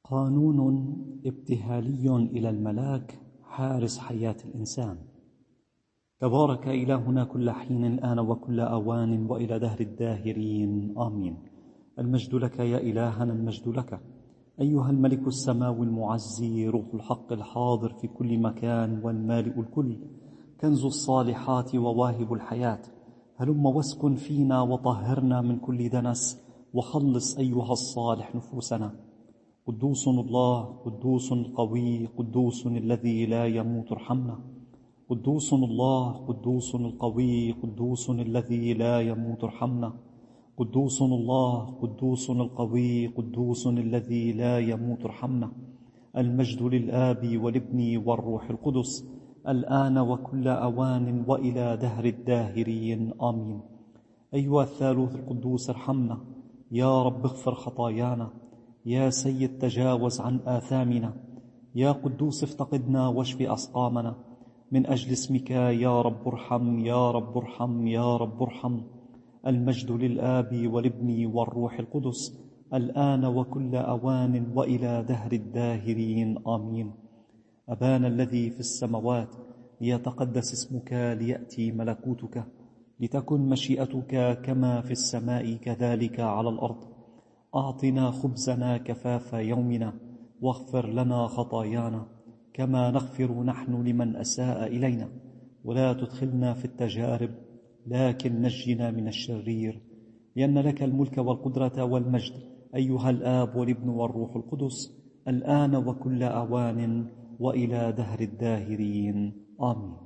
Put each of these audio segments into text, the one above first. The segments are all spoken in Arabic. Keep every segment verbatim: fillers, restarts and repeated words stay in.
قانون ابتهالي إلى الملاك حارس حياة الإنسان. تبارك إلهنا كل حين الآن وكل أوان وإلى دهر الداهرين آمين. المجد لك يا إلهنا، المجد لك أيها الملك السماوي المعزي، روح الحق الحاضر في كل مكان والمالئ الكل، كنز الصالحات وواهب الحياة. هلم واسكن فينا وطهرنا من كل دنس، وخلص أيها الصالح نفوسنا. قدوس الله، قدوس القوي، قدوس الذي لا يموت ارحمنا. قدوس الله، قدوس القوي، قدوس الذي لا يموت ارحمنا. قدوس الله، قدوس القوي، قدوس الذي لا يموت ارحمنا. المجد للآب والابن والروح القدس، الآن وكل أوان وإلى دهر الداهرين آمين. أيها الثالوث القدوس ارحمنا. يا رب اغفر خطايانا. يا سيد تجاوز عن آثامنا. يا قدوس افتقدنا واشف أسقامنا. من أجل اسمك يا رب ارحم، يا رب ارحم، يا رب ارحم. المجد للآب والابن والروح القدس، الآن وكل أوان وإلى دهر الداهرين آمين. أبانا الذي في السماوات، ليتقدس اسمك، ليأتي ملكوتك، لتكن مشيئتك كما في السماء كذلك على الأرض. أعطنا خبزنا كفاف يومنا، واغفر لنا خطايانا كما نغفر نحن لمن أساء إلينا، ولا تدخلنا في التجارب لكن نجنا من الشرير، لأن لك الملك والقدرة والمجد أيها الآب والابن والروح القدس، الآن وكل أوان وإلى دهر الداهرين آمين.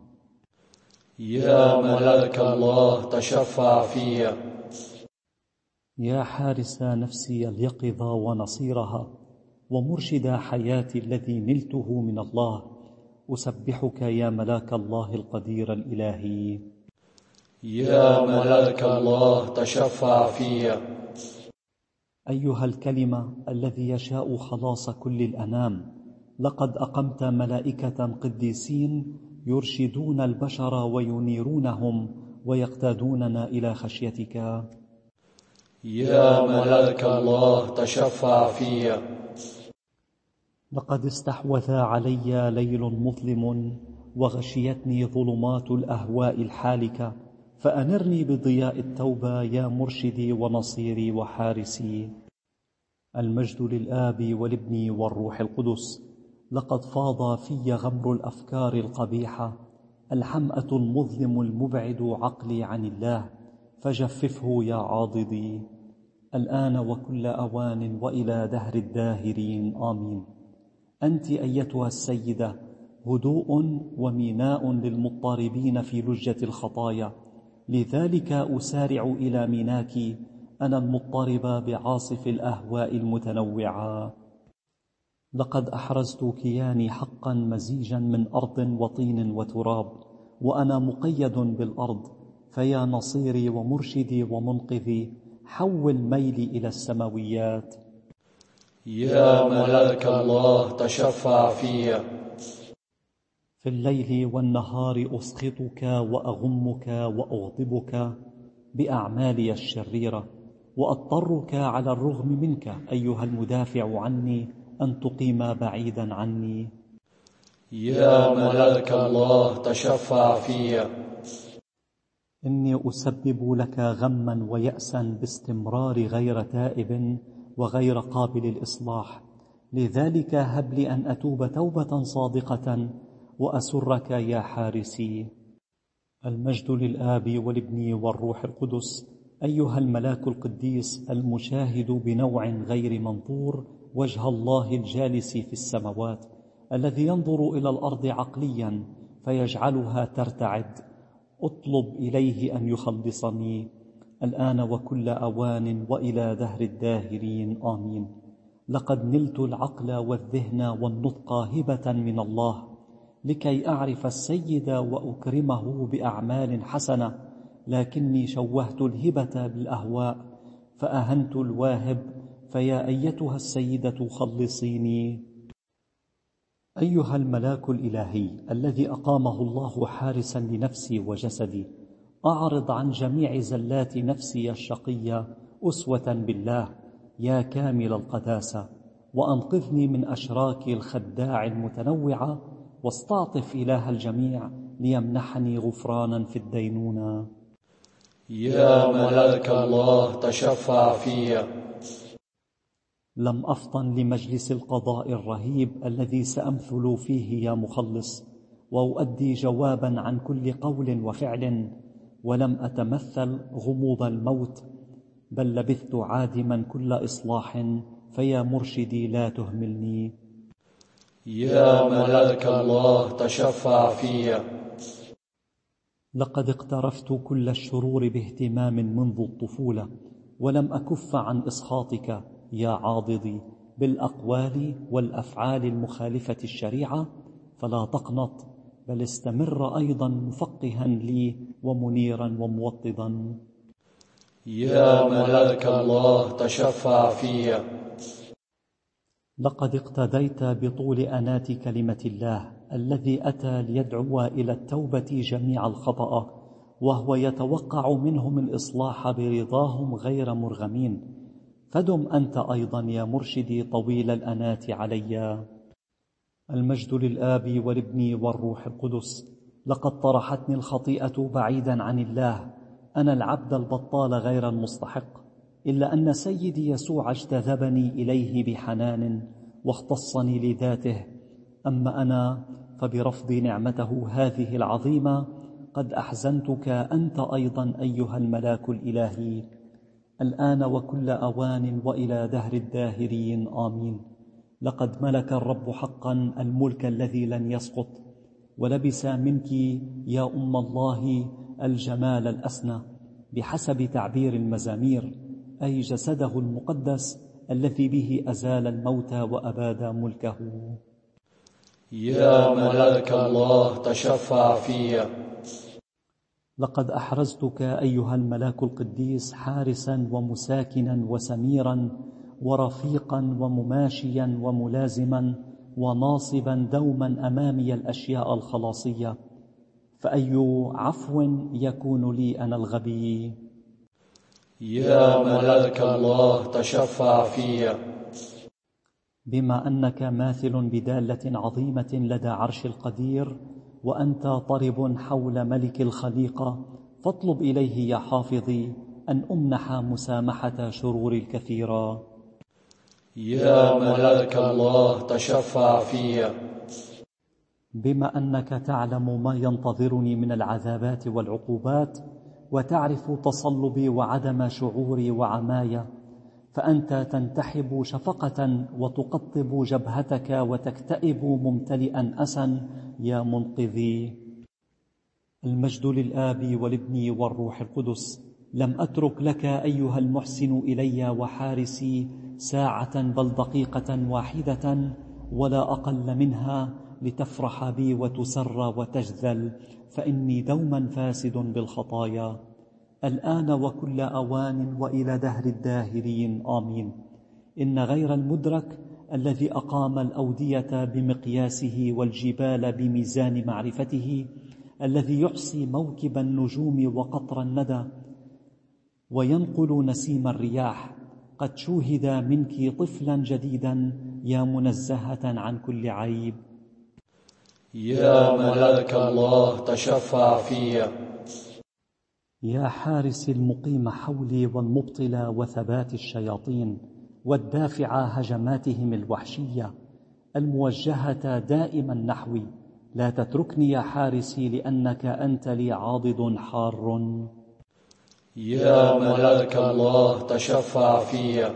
يا ملاك الله تشفع في. يا حارس نفسي اليقظة ونصيرها، ومرشد حياتي الذي نلته من الله، أسبحك يا ملاك الله القدير الإلهي. يا ملاك الله تشفع في. أيها الكلمة الذي يشاء خلاص كل الأنام، لقد أقمت ملائكة قديسين يرشدون البشر وينيرونهم ويقتادوننا إلى خشيتك. يا ملاك الله تشفع في. لقد استحوذ علي ليل مظلم، وغشيتني ظلمات الأهواء الحالكة، فأنرني بضياء التوبة يا مرشدي ونصيري وحارسي. المجد للآب والابن والروح القدس. لقد فاض في غمر الأفكار القبيحة، الحمأة المظلم المبعد عقلي عن الله، فجففه يا عاضدي، الآن وكل أوان وإلى دهر الداهرين آمين. أنت أيتها السيدة هدوء وميناء للمضطربين في لجة الخطايا، لذلك أسارع إلى ميناك، أنا المضطرب بعاصف الأهواء المتنوعة. لقد أحرزت كياني حقا مزيجا من أرض وطين وتراب، وأنا مقيد بالأرض، فيا نصيري ومرشدي ومنقذي، حول ميلي إلى السماويات. يا ملاك الله تشفع في. في الليل والنهار أسخطك وأغمك وأغضبك بأعمالي الشريرة، وأضطرك على الرغم منك أيها المدافع عني أن تقيم بعيدا عني. يا ملاك الله تشفع في. إني أسبب لك غما ويأسا باستمرار غير تائب وغير قابل الإصلاح، لذلك هب لي أن أتوب توبة صادقة وأسرك يا حارسي. المجد للآب والابن والروح القدس، أيها الملاك القديس المشاهد بنوع غير منظور وجه الله الجالس في السماوات، الذي ينظر إلى الأرض عقليا فيجعلها ترتعد، أطلب إليه أن يخلصني، الآن وكل أوان وإلى دهر الداهرين آمين. لقد نلت العقل والذهن والنطق هبة من الله، لكي أعرف السيد وأكرمه بأعمال حسنة، لكني شوهت الهبة بالأهواء فأهنت الواهب، فيا أيتها السيدة خلصيني. أيها الملاك الإلهي الذي أقامه الله حارسا لنفسي وجسدي، أعرض عن جميع زلات نفسي الشقية أسوة بالله يا كامل القداسة، وأنقذني من أشراك الخداع المتنوعة، واستعطف إله الجميع ليمنحني غفرانا في الدينونة. يا ملاك الله تشفع في. لم أفطن لمجلس القضاء الرهيب الذي سأمثل فيه يا مخلص، وأؤدي جوابا عن كل قول وفعل، ولم أتمثل غموض الموت، بل لبثت عادما كل إصلاح، فيا مرشدي لا تهملني. يا ملاك الله تشفع في. لقد اقترفت كل الشرور باهتمام منذ الطفولة، ولم أكف عن إسخاطك يا عاضدي بالأقوال والأفعال المخالفة الشريعة، فلا تقنط، بل استمر أيضا مفقها لي ومنيرا وموطدا. يا ملاك الله تشفع في. لقد اقتديت بطول أنات كلمة الله الذي أتى ليدعو إلى التوبة جميع الخطأ، وهو يتوقع منهم الإصلاح برضاهم غير مرغمين. فدم أنت أيضا يا مرشدي طويل الأنات علي. المجد للآب والابن والروح القدس. لقد طرحتني الخطيئة بعيدا عن الله، أنا العبد البطال غير المستحق، إلا أن سيدي يسوع اجتذبني إليه بحنان واختصني لذاته. أما أنا فبرفض نعمته هذه العظيمة قد أحزنتك أنت أيضا أيها الملاك الإلهي، الآن وكل أوان وإلى دهر الداهرين آمين. لقد ملك الرب حقا الملك الذي لن يسقط، ولبس منك يا أم الله الجمال الأسنى بحسب تعبير المزامير، أي جسده المقدس الذي به أزال الموت وأباد ملكه. يا ملاك الله تشفع في. لقد أحرزتك أيها الملاك القديس حارسا ومساكنا وسميرا ورفيقا ومماشيا وملازما وناصبا دوما أمامي الأشياء الخلاصية، فأي عفو يكون لي أنا الغبي. يا ملاك الله تشفع في. بما أنك ماثل بدالة عظيمة لدى عرش القدير، وأنت طرب حول ملك الخليقة، فاطلب إليه يا حافظي أن أمنح مسامحة شرور الكثيرة. يا ملاك الله تشفع في. بما أنك تعلم ما ينتظرني من العذابات والعقوبات، وتعرف تصلبي وعدم شعوري وعمايا، فأنت تنتحب شفقة وتقطب جبهتك وتكتئب ممتلئا أسا يا منقذي. المجد للآب والابن والروح القدس. لم أترك لك أيها المحسن إلي وحارسي ساعة بل دقيقة واحدة ولا أقل منها لتفرح بي وتسر وتجذل، فإني دوما فاسد بالخطايا، الآن وكل أوان وإلى دهر الداهرين آمين. إن غير المدرك الذي أقام الأودية بمقياسه والجبال بميزان معرفته، الذي يحصي موكب النجوم وقطر الندى وينقل نسيم الرياح، قد شوهد منك طفلا جديدا يا منزهة عن كل عيب. يا ملاك الله تشفع في. يا حارس المقيم حولي والمبطل وثبات الشياطين والدافع هجماتهم الوحشية الموجهة دائما نحوي، لا تتركني يا حارسي لأنك أنت لي عاضد حار. يا ملاك الله تشفع في.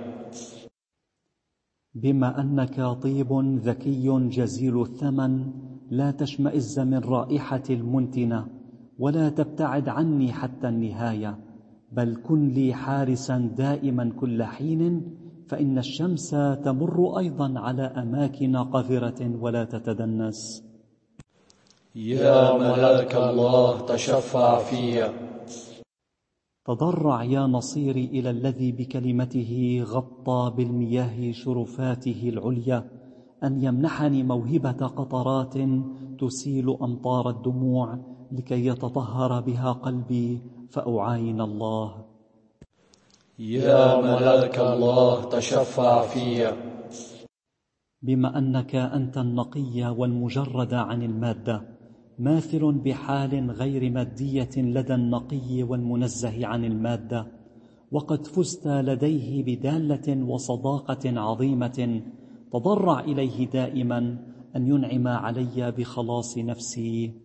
بما أنك طيب ذكي جزيل الثمن، لا تشمئز من رائحة المنتنة ولا تبتعد عني حتى النهاية، بل كن لي حارسا دائما كل حين، فإن الشمس تمر أيضا على أماكن قذرة ولا تتدنس. يا ملاك الله تشفع في. تضرع يا نصيري إلى الذي بكلمته غطى بالمياه شرفاته العليا أن يمنحني موهبة قطرات تسيل أمطار الدموع لكي يتطهر بها قلبي فأعاين الله. يا ملاك الله تشفع في. بما أنك أنت النقي والمجرد عن المادة، ماثل بحال غير مادية لدى النقي والمنزه عن المادة، وقد فزت لديه بدالة وصداقة عظيمة، تضرع إليه دائما أن ينعم علي بخلاص نفسي.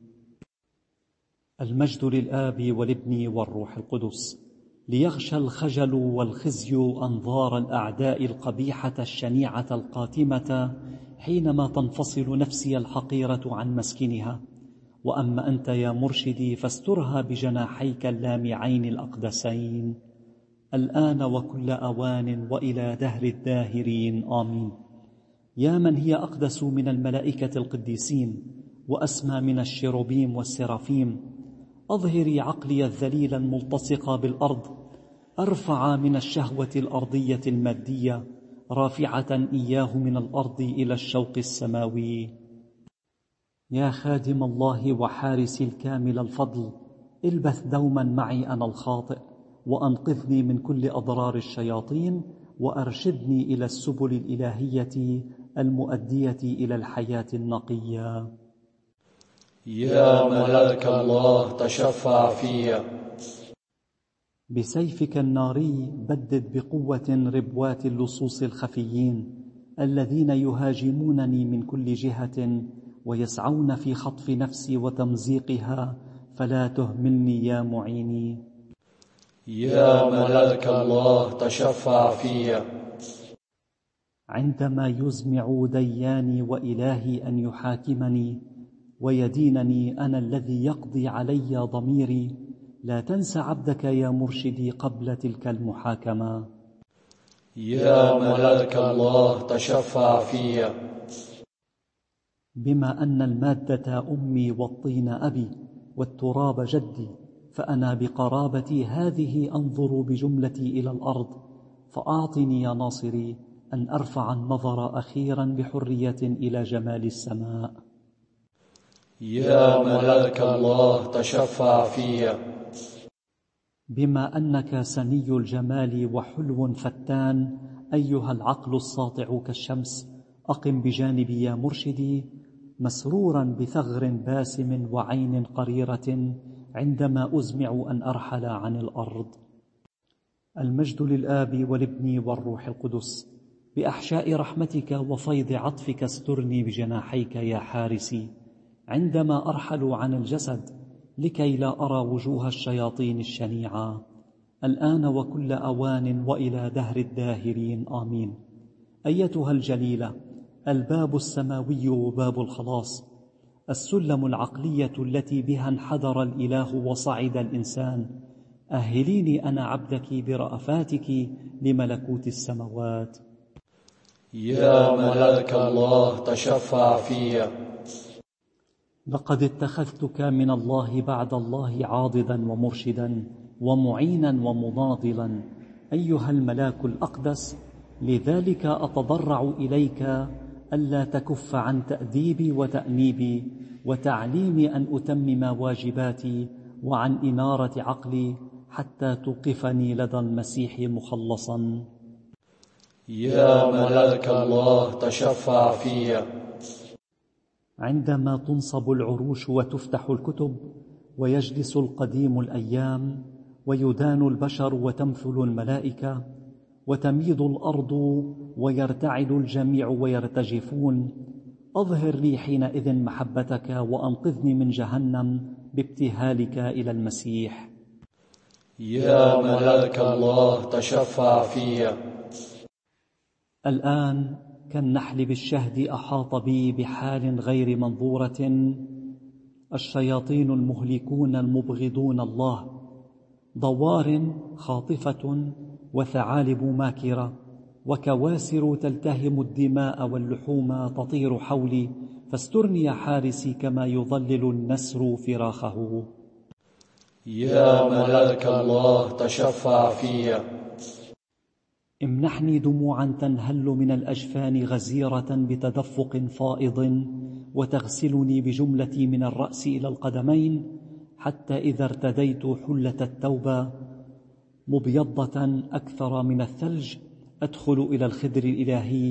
المجد للآب والابن والروح القدس، ليغشى الخجل والخزي أنظار الأعداء القبيحة الشنيعة القاتمة حينما تنفصل نفسي الحقيرة عن مسكنها. وأما أنت يا مرشدي فاسترها بجناحيك اللامعين الأقدسين، الآن وكل أوان وإلى دهر الداهرين آمين. يا من هي أقدس من الملائكة القديسين وأسمى من الشيروبيم والسرافيم، أظهري عقلي الذليل الملتصق بالأرض، أرفع من الشهوة الأرضية المادية، رافعة إياه من الأرض إلى الشوق السماوي. يا خادم الله وحارس الكامل الفضل، البث دوما معي أنا الخاطئ، وأنقذني من كل أضرار الشياطين، وأرشدني إلى السبل الإلهية المؤدية إلى الحياة النقية. يا ملاك الله تشفع في. بسيفك الناري بدد بقوة ربوات اللصوص الخفيين الذين يهاجمونني من كل جهة ويسعون في خطف نفسي وتمزيقها، فلا تهملني يا معيني. يا ملاك الله تشفع في. عندما يزمع دياني وإلهي أن يحاكمني ويدينني أنا الذي يقضي علي ضميري، لا تنس عبدك يا مرشدي قبل تلك المحاكمة. يا ملاك الله تشفع في. بما أن المادة أمي والطين أبي والتراب جدي، فأنا بقرابتي هذه أنظر بجملتي إلى الأرض، فأعطني يا ناصري أن أرفع النظر أخيرا بحرية إلى جمال السماء. يا ملاك الله تشفع في. بما أنك سني الجمال وحلو فتان أيها العقل الساطع كالشمس، أقم بجانبي يا مرشدي، مسرورا بثغر باسم وعين قريرة عندما أزمع أن أرحل عن الأرض. المجد للآب والابن والروح القدس. بأحشاء رحمتك وفيض عطفك استرني بجناحيك يا حارسي عندما أرحل عن الجسد، لكي لا أرى وجوه الشياطين الشنيعة، الآن وكل أوان وإلى دهر الداهرين آمين. أيتها الجليلة، الباب السماوي وباب الخلاص، السلم العقلية التي بها انحدر الإله وصعد الإنسان، أهليني أنا عبدك برأفاتك لملكوت السماوات. يا ملاك الله تشفع في. لقد اتخذتك من الله بعد الله عاضدا ومرشدا ومعينا ومناضلا أيها الملاك الأقدس، لذلك أتضرع إليك ألا تكف عن تأديبي وتأنيبي وتعليمي أن أتمم واجباتي، وعن إنارة عقلي حتى توقفني لدى المسيح مخلصا. يا ملاك الله تشفع في. عندما تنصب العروش وتفتح الكتب ويجلس القديم الأيام ويدان البشر وتمثل الملائكة وتميض الأرض ويرتعد الجميع ويرتجفون، أظهر لي حينئذ محبتك وأنقذني من جهنم بابتهالك إلى المسيح. يا ملاك الله تشفع في. الآن كالنحل بالشهد أحاط بي بحال غير منظورة الشياطين المهلكون المبغضون الله، ضوار خاطفة وثعالب ماكرة وكواسر تلتهم الدماء واللحوم تطير حولي، فاسترني يا حارسي كما يظلل النسر فراخه. يا ملاك الله تشفع في. امنحني دموعا تنهل من الأجفان غزيرة بتدفق فائض، وتغسلني بجملتي من الرأس إلى القدمين، حتى إذا ارتديت حلة التوبة مبيضة أكثر من الثلج أدخل إلى الخدر الإلهي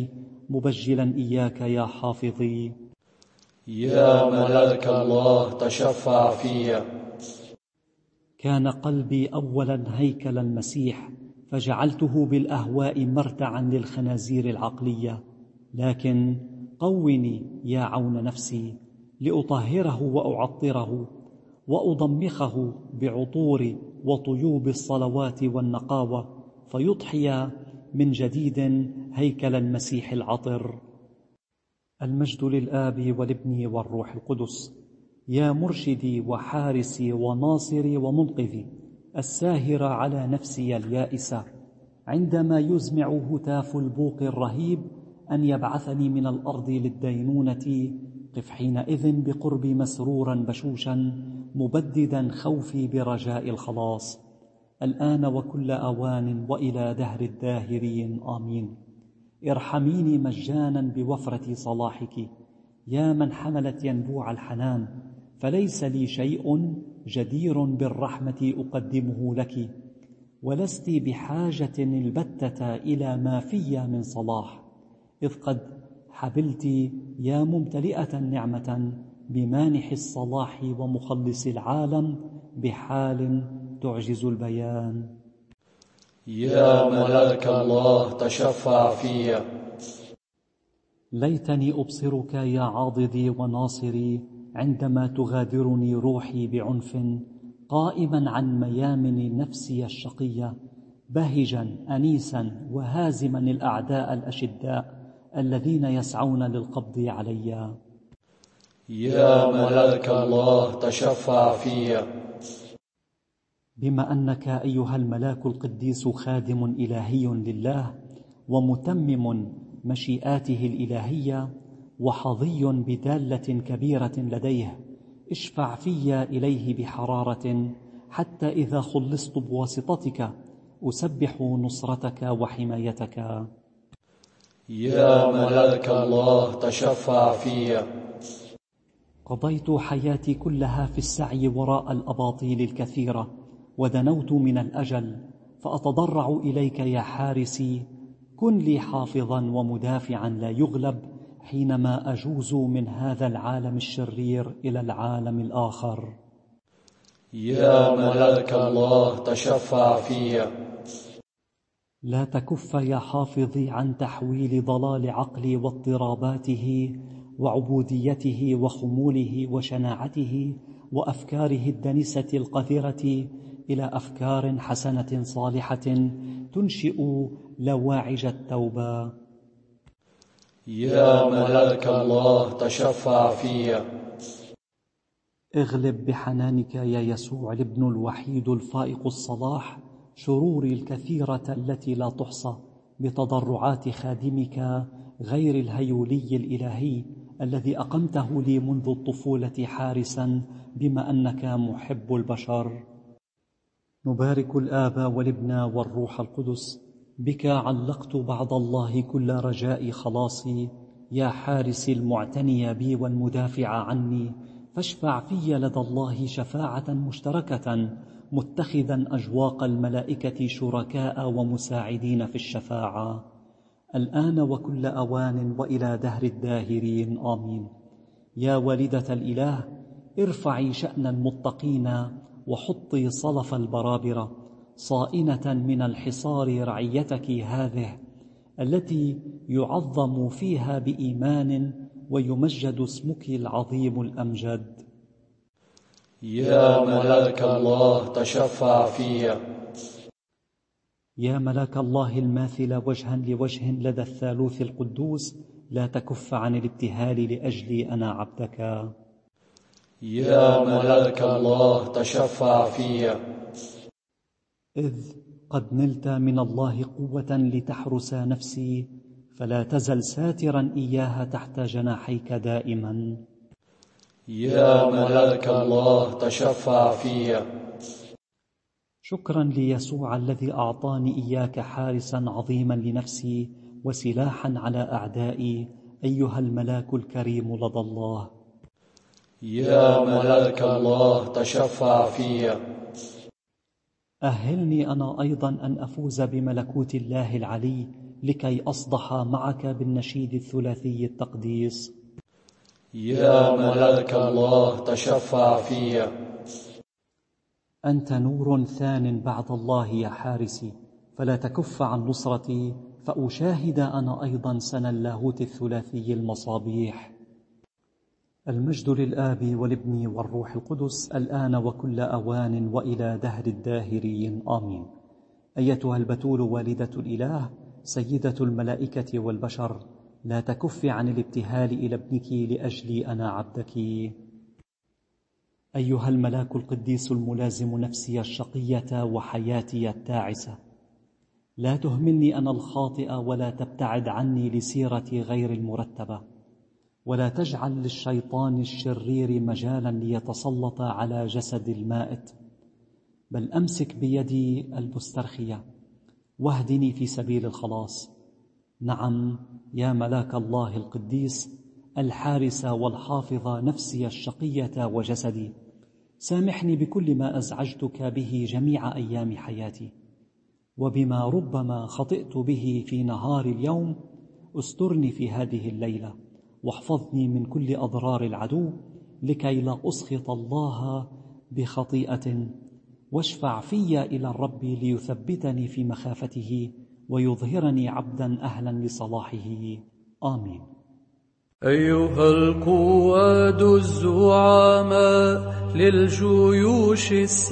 مبجلا إياك يا حافظي. يا ملاك الله تشفع في. كان قلبي أولا هيكل المسيح، فجعلته بالأهواء مرتعا للخنازير العقلية، لكن قوني يا عون نفسي لأطهره وأعطره وأضمخه بعطور وطيوب الصلوات والنقاوة، فيضحي من جديد هيكل المسيح العطر. المجد للآب والابن والروح القدس. يا مرشدي وحارسي وناصري ومنقذي، الساهر على نفسي اليائسة عندما يزمع هتاف البوق الرهيب أن يبعثني من الأرض للدينونة، قف حينئذ بقربي مسرورا بشوشا مبددا خوفي برجاء الخلاص، الآن وكل أوان وإلى دهر الداهرين آمين. ارحميني مجانا بوفرة صلاحك يا من حملت ينبوع الحنان، فليس لي شيء جدير بالرحمة أقدمه لك، ولست بحاجة البتة إلى ما في من صلاح، إذ قد حبلت يا ممتلئة نعمة بمانح الصلاح ومخلص العالم بحال تعجز البيان. يا ملاك الله تشفع في. ليتني أبصرك يا عاضدي وناصري عندما تغادرني روحي بعنف، قائما عن ميامن نفسي الشقية، بهجا أنيسا وهازما الأعداء الأشداء الذين يسعون للقبض علي. يا ملاك الله تشفع في. بما أنك أيها الملاك القديس خادم إلهي لله ومتمم مشيئاته الإلهية وحظي بدالة كبيرة لديه، اشفع في إليه بحرارة، حتى إذا خلصت بواسطتك أسبح نصرتك وحمايتك. يا ملاك الله تشفع في. قضيت حياتي كلها في السعي وراء الأباطيل الكثيرة، ودنوت من الأجل، فأتضرع إليك يا حارسي، كن لي حافظا ومدافعا لا يغلب حينما أجوز من هذا العالم الشرير إلى العالم الآخر. يا ملاك الله تشفع في. لا تكف يا حافظي عن تحويل ضلال عقلي واضطراباته وعبوديته وخموله وشناعته وأفكاره الدنسة القذرة إلى أفكار حسنة صالحة تنشئ لواعج التوبة. يا ملاك الله تشفع في. اغلب بحنانك يا يسوع الابن الوحيد الفائق الصلاح شروري الكثيرة التي لا تحصى بتضرعات خادمك غير الهيولي الإلهي الذي أقمته لي منذ الطفولة حارسا، بما أنك محب البشر. نبارك الآب والابن والروح القدس. بك علقت بعد الله كل رجاء خلاصي، يا حارس المعتني بي والمدافع عني، فاشفع في لدى الله شفاعة مشتركة، متخذا أجواق الملائكة شركاء ومساعدين في الشفاعة، الآن وكل أوان وإلى دهر الداهرين آمين. يا والدة الإله، ارفعي شأن المتقين وحطي صلف البرابرة، صائنة من الحصار رعيتك هذه التي يعظم فيها بإيمان ويمجد اسمك العظيم الأمجد. يا ملاك الله تشفع في. يا ملاك الله الماثل وجها لوجه لدى الثالوث القدوس، لا تكف عن الابتهال لأجلي أنا عبدك. يا ملاك الله تشفع في. إذ قد نلت من الله قوة لتحرس نفسي، فلا تزل ساترا إياها تحت جناحيك دائما. يا ملاك الله تشفع في. شكرا ليسوع الذي أعطاني إياك حارسا عظيما لنفسي وسلاحا على أعدائي، أيها الملاك الكريم لدى الله. يا ملاك الله تشفع في. أهلني أنا أيضا أن أفوز بملكوت الله العلي لكي أصدح معك بالنشيد الثلاثي التقديس. يا ملاك الله تشفع في. أنت نور ثان بعد الله يا حارسي، فلا تكف عن نصرتي، فأشاهد أنا أيضا سنا اللاهوت الثلاثي المصابيح. المجد للآب والابن والروح القدس، الآن وكل أوان وإلى دهر الداهرين آمين. أيتها البتول والدة الإله، سيدة الملائكة والبشر، لا تكف عن الابتهال إلى ابنك لأجلي أنا عبدك. أيها الملاك القديس الملازم نفسي الشقية وحياتي التاعسة، لا تهملني أنا الخاطئ، ولا تبتعد عني لسيرتي غير المرتبة، ولا تجعل للشيطان الشرير مجالا ليتسلط على جسد المائت، بل أمسك بيدي المسترخية واهدني في سبيل الخلاص. نعم يا ملاك الله القديس الحارس والحافظ نفسي الشقية وجسدي، سامحني بكل ما أزعجتك به جميع أيام حياتي، وبما ربما خطئت به في نهار اليوم استرني في هذه الليلة، واحفظني من كل أضرار العدو لكي لا أسخط الله بخطيئة، واشفع في إلى الرب ليثبتني في مخافته ويظهرني عبدا أهلا لصلاحه. آمين. أيها القواد الزعماء للجيوش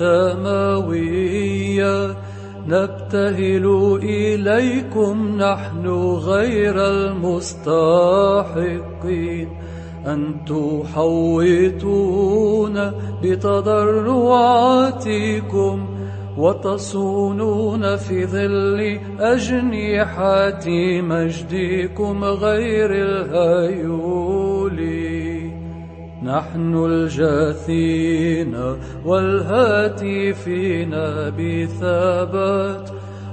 السماوية، نبتهل إليكم نحن غير المستحقين، أن تحوطون بتضرعاتكم وتصونون في ظل أجنحة مجدكم غير الهيول. نحن الجاثين والهاتفين بثبات،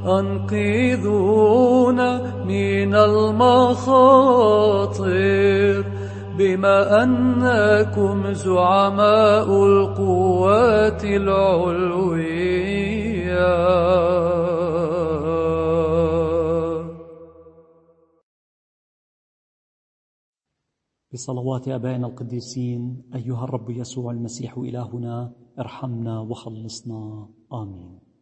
أنقذونا من المخاطر، بما أنكم زعماء القوات العلوية. بصلوات آبائنا القديسين، أيها الرب يسوع المسيح إلهنا، ارحمنا وخلصنا. آمين.